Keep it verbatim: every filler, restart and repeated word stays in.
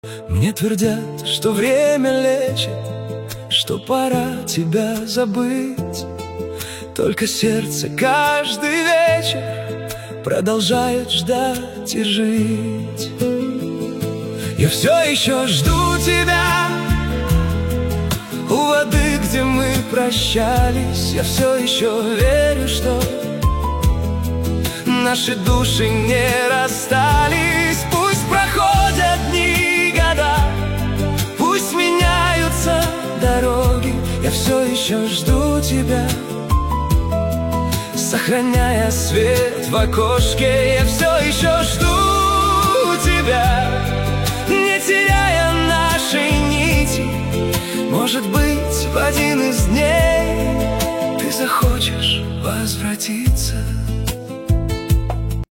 Мне твердят, что время лечит, что пора тебя забыть. Только сердце каждый вечер продолжает ждать и жить. Я все еще жду тебя у воды, где мы прощались. Я все еще верю, что наши души не расстались. Пусть проходят дни и года, пусть меняются дороги, я все еще жду тебя, сохраняя свет в окошке. Я все еще жду тебя, не теряя нашей нити. Может быть, в один из дней ты захочешь возвратиться.